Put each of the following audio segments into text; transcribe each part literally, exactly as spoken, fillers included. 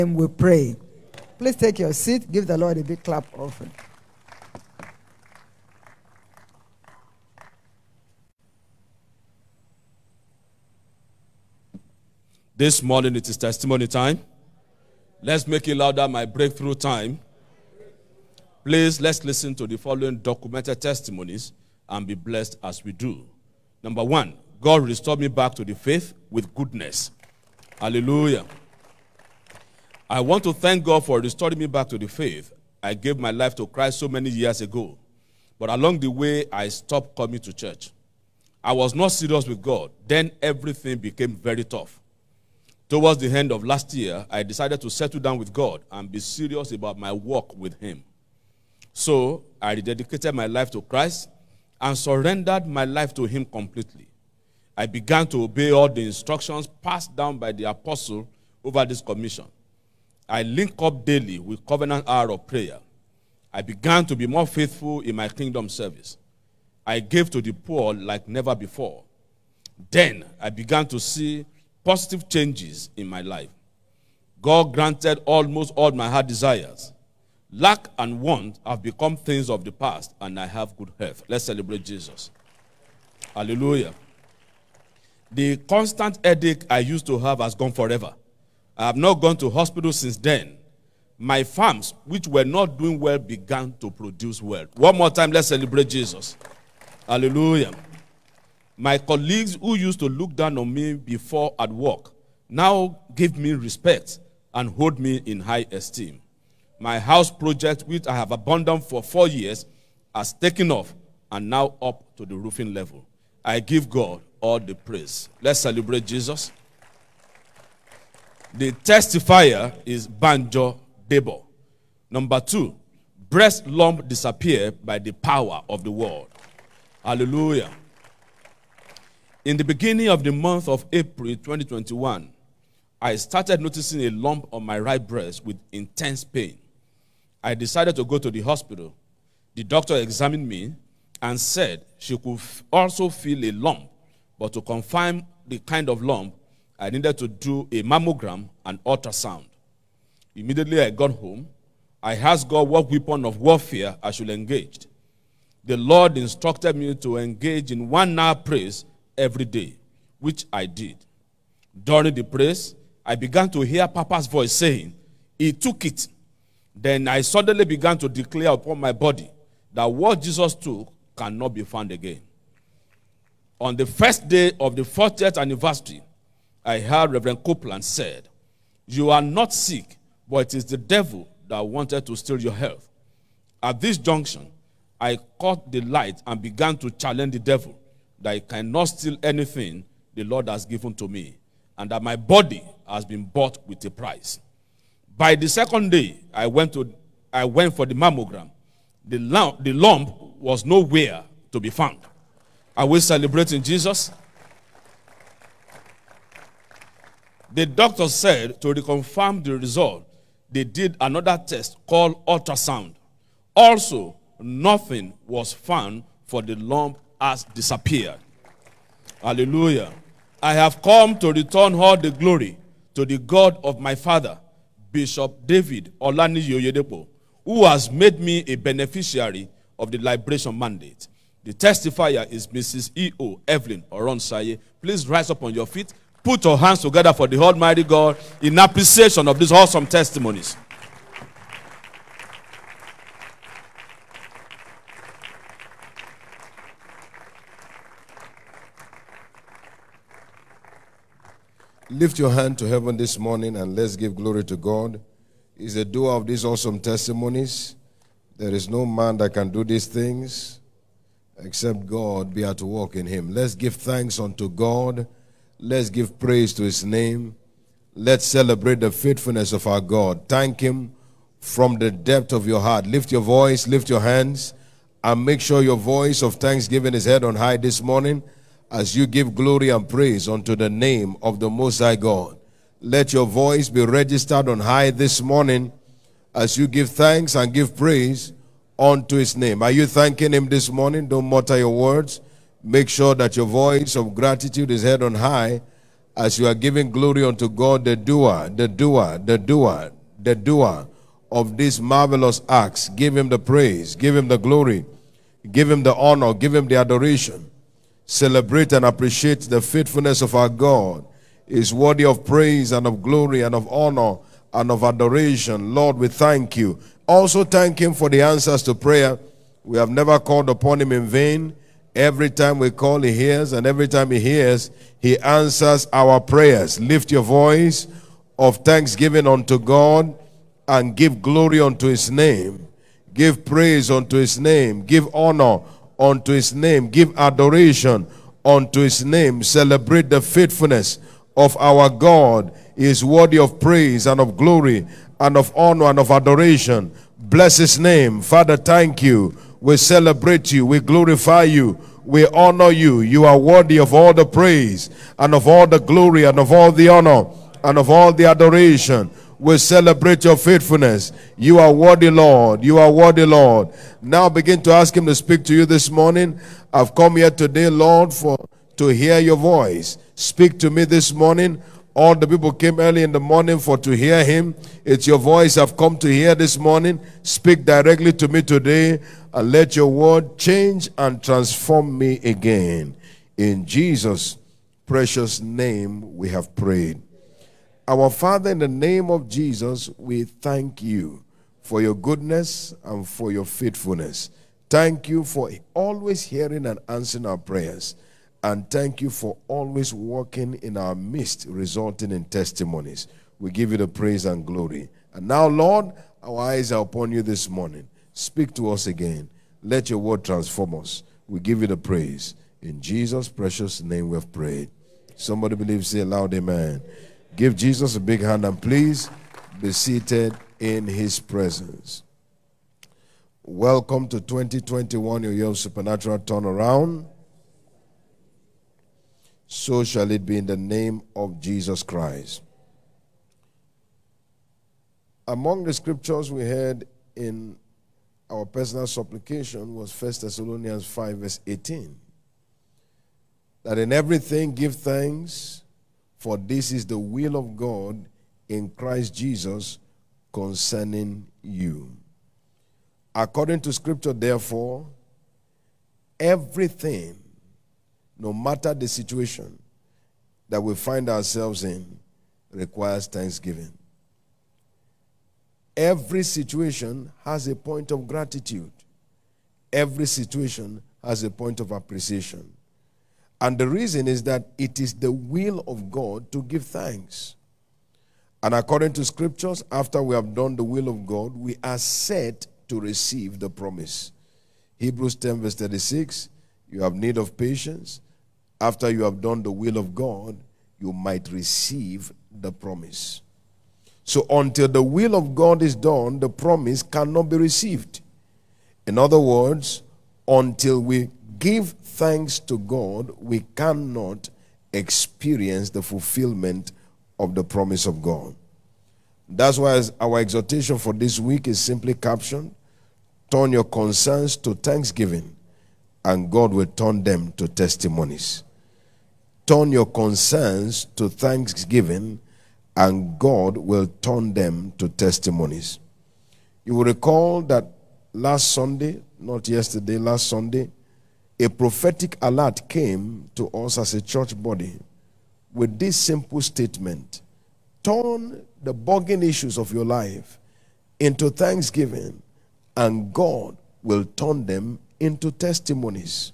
And we pray. Please take your seat. Give the Lord a big clap offering. This morning it is testimony time. Let's make it louder, my breakthrough time. Please, let's listen to the following documented testimonies and be blessed as we do. Number one, God restored me back to the faith with goodness. Hallelujah. I want to thank God for restoring me back to the faith. I gave my life to Christ so many years ago, but along the way, I stopped coming to church. I was not serious with God. Then everything became very tough. Towards the end of last year, I decided to settle down with God and be serious about my walk with Him. So I rededicated my life to Christ and surrendered my life to Him completely. I began to obey all the instructions passed down by the apostle over this commission. I link up daily with Covenant Hour of Prayer. I began to be more faithful in my kingdom service. I gave to the poor like never before. Then I began to see positive changes in my life. God granted almost all my heart desires. Lack and want have become things of the past, and I have good health. Let's celebrate Jesus. Hallelujah. The constant headache I used to have has gone forever. I have not gone to hospital since then. My farms, which were not doing well, began to produce well. One more time, let's celebrate Jesus. Hallelujah. My colleagues who used to look down on me before at work now give me respect and hold me in high esteem. My house project, which I have abandoned for four years, has taken off and now up to the roofing level. I give God all the praise. Let's celebrate Jesus. The testifier is Banjo Debo. Number two, breast lump disappeared by the power of the word. Hallelujah. In the beginning of the month of April twenty twenty-one, I started noticing a lump on my right breast with intense pain. I decided to go to the hospital. The doctor examined me and said she could also feel a lump, but to confirm the kind of lump, I needed to do a mammogram and ultrasound. Immediately I got home. I asked God what weapon of warfare I should engage. The Lord instructed me to engage in one hour praise every day, which I did. During the praise, I began to hear Papa's voice saying, "He took it." Then I suddenly began to declare upon my body that what Jesus took cannot be found again. On the first day of the fortieth anniversary, I heard Reverend Copeland said, "You are not sick, but it is the devil that wanted to steal your health." At this junction, I caught the light and began to challenge the devil that he cannot steal anything the Lord has given to me, and that my body has been bought with a price. By the second day, I went to I went for the mammogram. The lump, the lump was nowhere to be found. Are we celebrating Jesus? The doctor said to reconfirm the result, they did another test called ultrasound. Also, nothing was found, for the lump has disappeared. Hallelujah. I have come to return all the glory to the God of my father, Bishop David Olaniyi Oyedepo, who has made me a beneficiary of the liberation mandate. The testifier is Missus E O Evelyn Oronsaye. Please rise up on your feet. Put your hands together for the Almighty God in appreciation of these awesome testimonies. Lift your hand to heaven this morning and let's give glory to God. He's the doer of these awesome testimonies. There is no man that can do these things except God be at work in him. Let's give thanks unto God. Let's give praise to his name. Let's celebrate the faithfulness of our God. Thank him from the depth of your heart. Lift your voice, lift your hands, and make sure your voice of thanksgiving is heard on high this morning as you give glory and praise unto the name of the Most High God. Let your voice be registered on high this morning as you give thanks and give praise unto his name. Are you thanking him this morning? Don't mutter your words. Make sure that your voice of gratitude is heard on high as you are giving glory unto God, the doer, the doer, the doer, the doer of these marvelous acts. Give him the praise, give him the glory, give him the honor, give him the adoration. Celebrate and appreciate the faithfulness of our God. He is worthy of praise and of glory and of honor and of adoration. Lord, we thank you. Also thank him for the answers to prayer. We have never called upon him in vain. Every time we call, he hears, and every time he hears, he answers our prayers. Lift your voice of thanksgiving unto God and give glory unto his name. Give praise unto his name. Give honor unto his name. Give adoration unto his name. Celebrate the faithfulness of our God. He is worthy of praise and of glory and of honor and of adoration. Bless his name. Father, thank you. We celebrate you. We glorify you. We honor you. You are worthy of all the praise and of all the glory and of all the honor and of all the adoration. We celebrate your faithfulness. You are worthy, Lord. You are worthy, Lord. Now begin to ask him to speak to you this morning. I've come here today, Lord, for to hear your voice. Speak to me this morning. All the people came early in the morning for to hear him. It's your voice I've come to hear this morning. Speak directly to me today and let your word change and transform me again. In Jesus' precious name we have prayed. Our Father, in the name of Jesus, we thank you for your goodness and for your faithfulness. Thank you for always hearing and answering our prayers. And thank you for always working in our midst, resulting in testimonies. We give you the praise and glory. And now, Lord, our eyes are upon you this morning. Speak to us again. Let your word transform us. We give you the praise. In Jesus' precious name we have prayed. Somebody believes, say aloud, amen. Give Jesus a big hand and please be seated in his presence. Welcome to twenty twenty-one, your year of supernatural turnaround. So shall it be in the name of Jesus Christ. Among the scriptures we heard in our personal supplication was First Thessalonians five verse eighteen. That in everything give thanks, for this is the will of God in Christ Jesus concerning you. According to scripture, therefore, everything, no matter the situation that we find ourselves in, requires thanksgiving. Every situation has a point of gratitude. Every situation has a point of appreciation. And the reason is that it is the will of God to give thanks. And according to scriptures, after we have done the will of God, we are set to receive the promise. Hebrews ten verse thirty-six, you have need of patience. After you have done the will of God, you might receive the promise. So until the will of God is done, the promise cannot be received. In other words, until we give thanks to God, we cannot experience the fulfillment of the promise of God. That's why our exhortation for this week is simply captioned, turn your concerns to thanksgiving, and God will turn them to testimonies. Turn your concerns to thanksgiving, and God will turn them to testimonies. You will recall that last Sunday, not yesterday, last Sunday, a prophetic alert came to us as a church body with this simple statement: turn the bugging issues of your life into thanksgiving, and God will turn them into testimonies.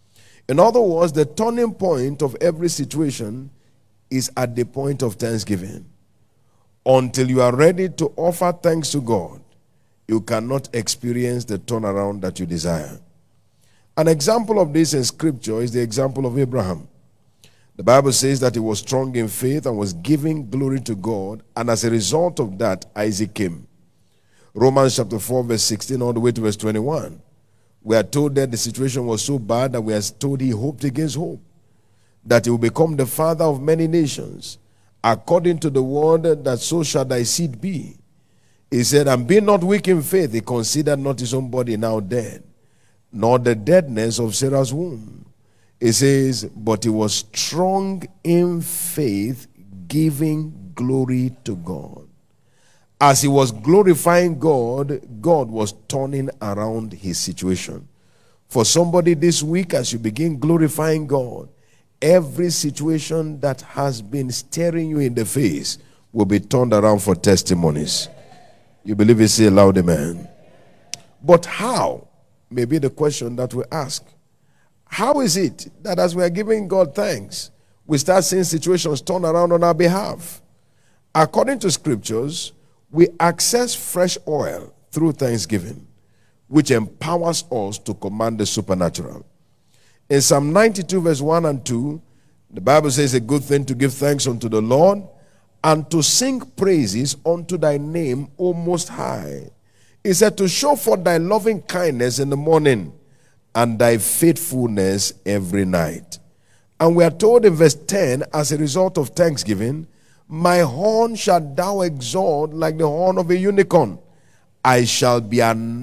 In other words, the turning point of every situation is at the point of thanksgiving. Until you are ready to offer thanks to God, you cannot experience the turnaround that you desire. An example of this in scripture is the example of Abraham. The Bible says that he was strong in faith and was giving glory to God, and as a result of that, Isaac came. Romans chapter four verse sixteen all the way to verse twenty-one. We are told that the situation was so bad that we are told he hoped against hope, that he will become the father of many nations, according to the word that so shall thy seed be. He said, and be not weak in faith, he considered not his own body now dead, nor the deadness of Sarah's womb. It says, but he was strong in faith, giving glory to God. As he was glorifying God, God was turning around his situation. For somebody this week, as you begin glorifying God, every situation that has been staring you in the face will be turned around for testimonies. You believe it? Say loud, amen. But how? May be the question that we ask. How is it that as we are giving God thanks, we start seeing situations turn around on our behalf? According to scriptures, we access fresh oil through thanksgiving, which empowers us to command the supernatural. In Psalm ninety-two, verse one and two, the Bible says, a good thing to give thanks unto the Lord, and to sing praises unto thy name, O Most High. He said, to show forth thy loving kindness in the morning, and thy faithfulness every night. And we are told in verse ten, as a result of thanksgiving, my horn shalt thou exalt like the horn of a unicorn. I shall be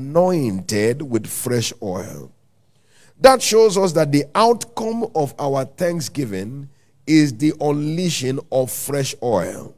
anointed with fresh oil. That shows us that the outcome of our thanksgiving is the unleashing of fresh oil.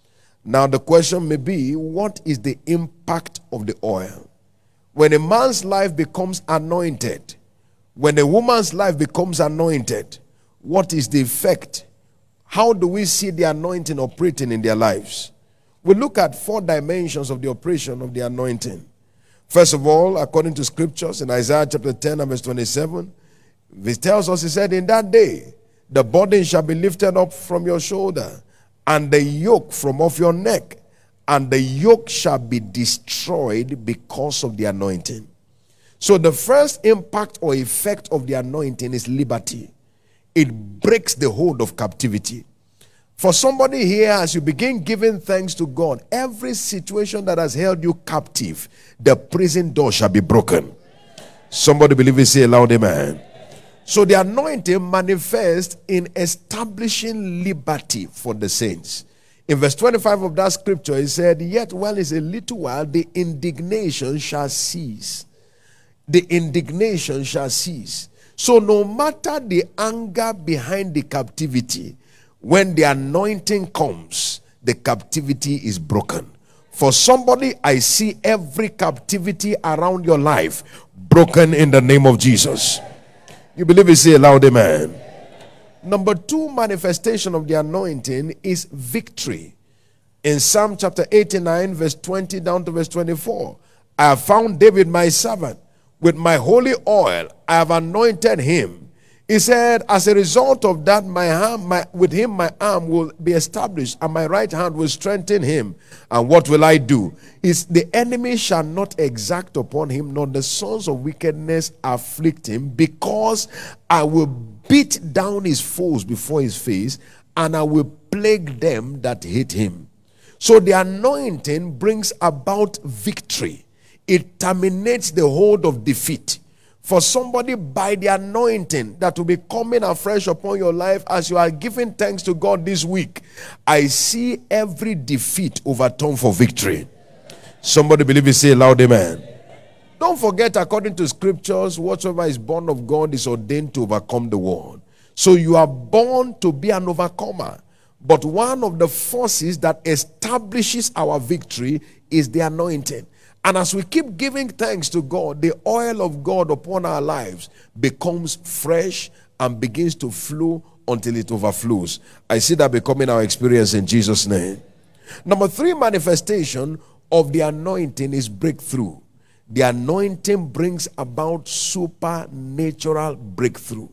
Now the question may be, what is the impact of the oil? When a man's life becomes anointed, when a woman's life becomes anointed, what is the effect? How do we see the anointing operating in their lives? We look at four dimensions of the operation of the anointing. First of all, according to scriptures in Isaiah chapter ten and verse twenty-seven, it tells us, he said, in that day, the burden shall be lifted up from your shoulder, and the yoke from off your neck, and the yoke shall be destroyed because of the anointing. So the first impact or effect of the anointing is liberty. It breaks the hold of captivity. For somebody here, as you begin giving thanks to God, every situation that has held you captive, the prison door shall be broken. Somebody believe it, say aloud, amen. So the anointing manifests in establishing liberty for the saints. In verse twenty-five of that scripture, he said, yet while it's a little while, the indignation shall cease. The indignation shall cease. So no matter the anger behind the captivity, when the anointing comes, the captivity is broken. For somebody, I see every captivity around your life broken in the name of Jesus. You believe it? Say aloud, amen. Number two manifestation of the anointing is victory. In Psalm chapter eighty-nine, verse twenty down to verse twenty-four, I have found David my servant. With my holy oil, I have anointed him. He said, as a result of that, my arm, my, with him my arm will be established, and my right hand will strengthen him. And what will I do? Is the enemy shall not exact upon him, nor the sons of wickedness afflict him, because I will beat down his foes before his face, and I will plague them that hate him. So the anointing brings about victory. It terminates the hold of defeat. For somebody, by the anointing that will be coming afresh upon your life as you are giving thanks to God this week, I see every defeat overturned for victory. Somebody believe it, say loud, amen. Don't forget, according to scriptures, whatsoever is born of God is ordained to overcome the world. So you are born to be an overcomer. But one of the forces that establishes our victory is the anointing. And as we keep giving thanks to God, the oil of God upon our lives becomes fresh and begins to flow until it overflows. I see that becoming our experience in Jesus' name. Number three manifestation of the anointing is breakthrough. The anointing brings about supernatural breakthrough.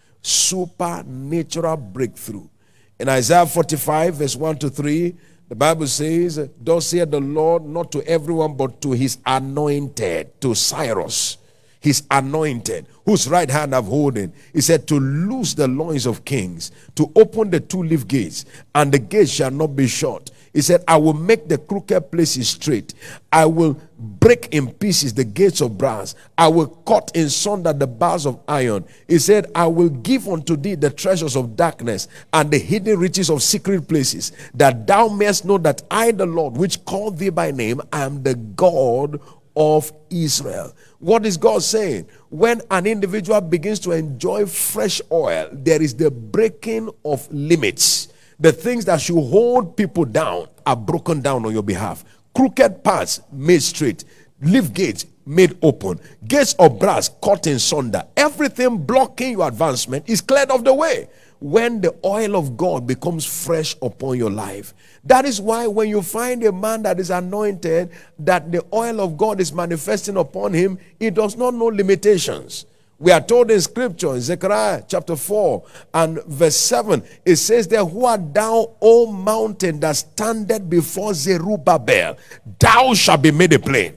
Supernatural breakthrough. In Isaiah forty-five, verse one to three, the Bible says, thus saith the Lord, not to everyone, but to his anointed, to Cyrus, his anointed, whose right hand I've holden. He said, to loose the loins of kings, to open the two-leaf gates, and the gates shall not be shut. He said, I will make the crooked places straight. I will break in pieces the gates of brass. I will cut in sunder the bars of iron. He said, I will give unto thee the treasures of darkness and the hidden riches of secret places, that thou mayest know that I, the Lord, which called thee by name, I am the God of Israel. What is God saying? When an individual begins to enjoy fresh oil, there is the breaking of limits. The things that should hold people down are broken down on your behalf. Crooked paths made straight. Lift gates made open. Gates of brass cut in sunder. Everything blocking your advancement is cleared off the way when the oil of God becomes fresh upon your life. That is why when you find a man that is anointed, that the oil of God is manifesting upon him, he does not know limitations. We are told in scripture, in Zechariah chapter four and verse seven, it says there, who art thou, O mountain that standeth before Zerubbabel? Thou shalt be made a plain.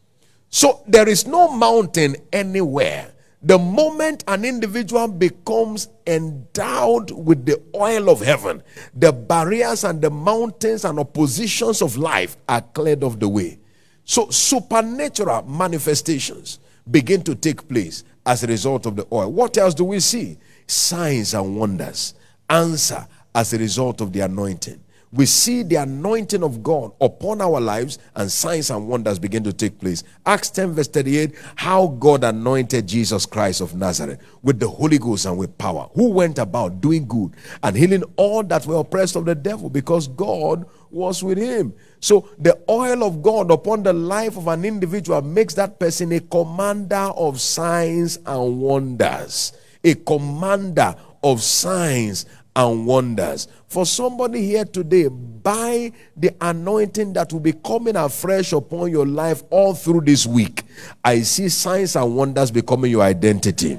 So there is no mountain anywhere. The moment an individual becomes endowed with the oil of heaven, the barriers and the mountains and oppositions of life are cleared off the way. So supernatural manifestations begin to take place as a result of the oil. What else do we see? Signs and wonders answer as a result of the anointing. We see the anointing of God upon our lives, and signs and wonders begin to take place. Acts ten verse thirty-eight, how God anointed Jesus Christ of Nazareth with the Holy Ghost and with power, who went about doing good and healing all that were oppressed of the devil, because God was with him. So the oil of God upon the life of an individual makes that person a commander of signs and wonders. A commander of signs and wonders. For somebody here today, by the anointing that will be coming afresh upon your life all through this week, I see signs and wonders becoming your identity.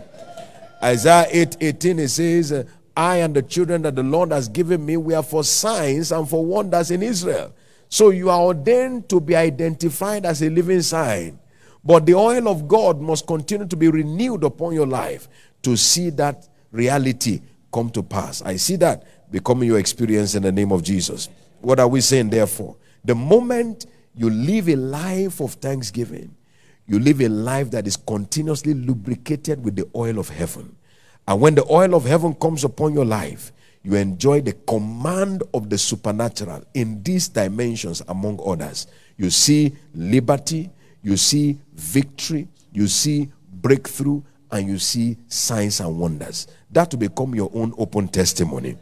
Isaiah eight eighteen, it says, I and the children that the Lord has given me, we are for signs and for wonders in Israel. So you are ordained to be identified as a living sign. But the oil of God must continue to be renewed upon your life to see that reality come to pass. I see that becoming your experience in the name of Jesus. What are we saying therefore? The moment you live a life of thanksgiving, you live a life that is continuously lubricated with the oil of heaven. And when the oil of heaven comes upon your life, you enjoy the command of the supernatural in these dimensions, among others. You see liberty, you see victory, you see breakthrough, and you see signs and wonders. That will become your own open testimony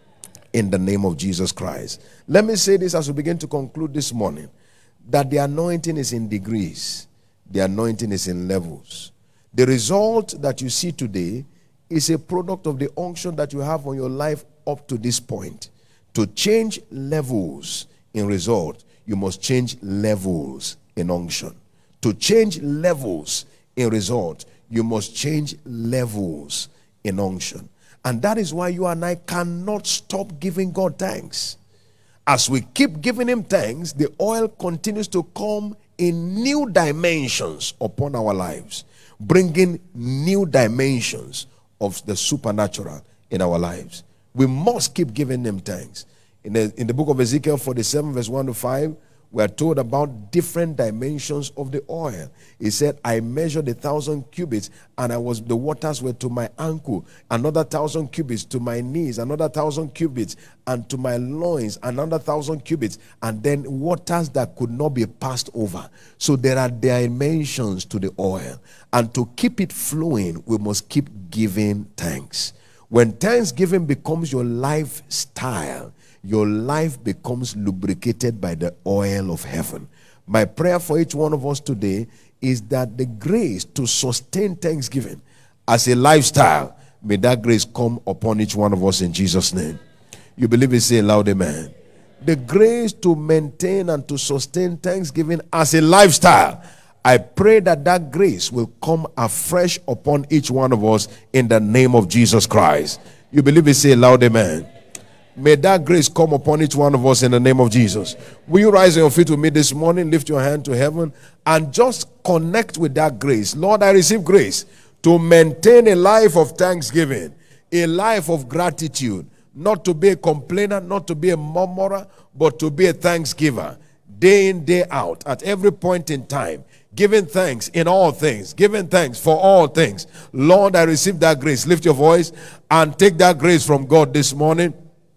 in the name of Jesus Christ. Let me say this as we begin to conclude this morning, that the anointing is in degrees. The anointing is in levels. The result that you see today is a product of the unction that you have on your life up to this point. To change levels in result, you must change levels in unction. To change levels in result, you must change levels in unction. And that is why you and I cannot stop giving God thanks. As we keep giving him thanks, the oil continues to come in new dimensions upon our lives, bringing new dimensions of the supernatural in our lives. We must keep giving him thanks. In the, in the book of Ezekiel forty-seven verse one to five, we are told about different dimensions of the oil. He said, I measured a thousand cubits, and I was the waters were to my ankle, another thousand cubits to my knees, another thousand cubits, and to my loins, another thousand cubits, and then waters that could not be passed over. So there are dimensions to the oil. And to keep it flowing, we must keep giving thanks. When thanksgiving becomes your lifestyle, your life becomes lubricated by the oil of heaven. My prayer for each one of us today is that the grace to sustain thanksgiving as a lifestyle, may that grace come upon each one of us in Jesus' name. You believe it? Say loud amen. The grace to maintain and to sustain thanksgiving as a lifestyle, I pray that that grace will come afresh upon each one of us in the name of Jesus Christ. You believe it? Say loud amen. May that grace come upon each one of us in the name of Jesus. Will you rise on your feet with me this morning, lift your hand to heaven, and just connect with that grace? Lord, I receive grace to maintain a life of thanksgiving, a life of gratitude, not to be a complainer, not to be a murmurer, but to be a thanksgiver, day in, day out, at every point in time, giving thanks in all things, giving thanks for all things. Lord, I receive that grace. Lift your voice and take that grace from God this morning.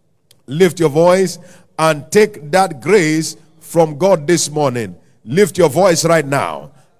Lift your voice and take that grace from God this morning. Lift your voice right now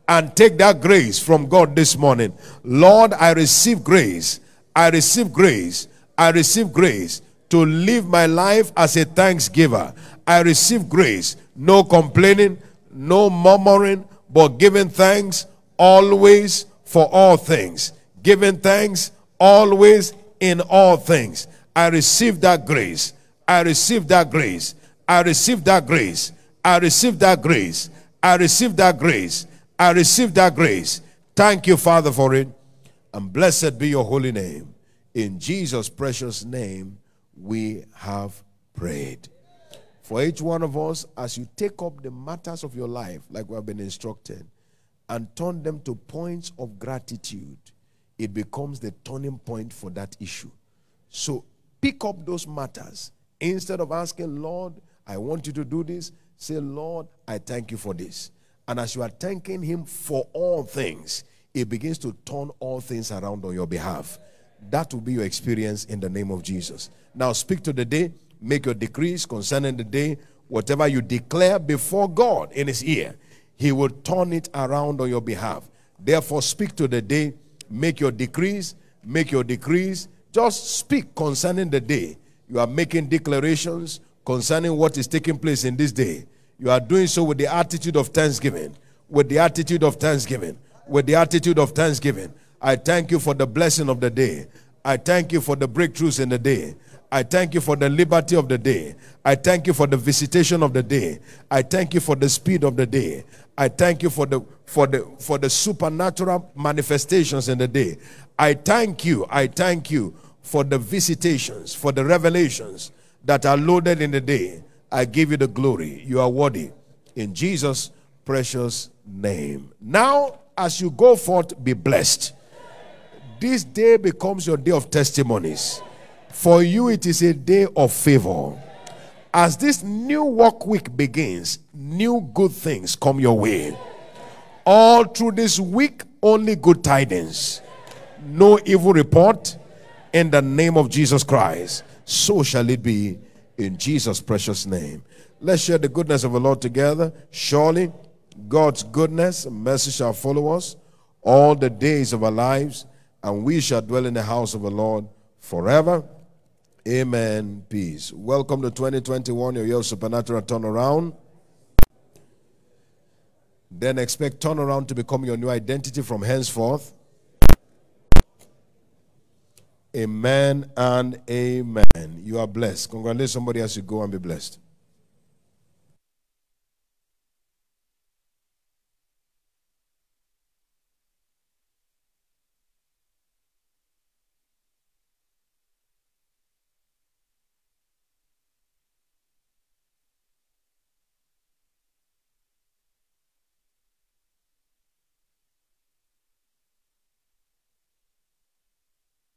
and take that grace from God this morning. Lord, I receive grace. I receive grace. I receive grace to live my life as a thanksgiver. I receive grace. No complaining, no murmuring, but giving thanks always for all things. Giving thanks always in all things. I receive that grace. I receive that grace. I receive that grace. I receive that grace. I receive that grace. I receive that grace. Thank you, Father, for it. And blessed be your holy name. In Jesus' precious name, we have prayed. For each one of us, as you take up the matters of your life, like we have been instructed, and turn them to points of gratitude, it becomes the turning point for that issue. So pick up those matters. Instead of asking, Lord, I want you to do this, say, Lord, I thank you for this. And as you are thanking him for all things, it begins to turn all things around on your behalf. That will be your experience in the name of Jesus. Now speak to the day, make your decrees concerning the day. Whatever you declare before God in his ear, he will turn it around on your behalf. Therefore speak to the day, make your decrees, make your decrees. Just speak concerning the day. You are making declarations concerning what is taking place in this day. You are doing so with the attitude of thanksgiving. With the attitude of thanksgiving. With the attitude of thanksgiving. I thank you for the blessing of the day. I thank you for the breakthroughs in the day. I thank you for the liberty of the day. I thank you for the visitation of the day. I thank you for the speed of the day. I thank you for the for the for the supernatural manifestations in the day. I thank you. I thank you for the visitations, for the revelations that are loaded in the day. I give you the glory. You are worthy. In Jesus' precious name. Now, as you go forth, be blessed. This day becomes your day of testimonies. For you, it is a day of favor. As this new work week begins, new good things come your way. All through this week, only good tidings. No evil report. In the name of Jesus Christ. So shall it be in Jesus' precious name. Let's share the goodness of the Lord together. Surely God's goodness and mercy shall follow us all the days of our lives, and we shall dwell in the house of the Lord forever. Amen. Peace. Welcome to twenty twenty-one, your year of supernatural turnaround. Then expect turnaround to become your new identity from henceforth. Amen and amen. You are blessed. Congratulate somebody as you go and be blessed.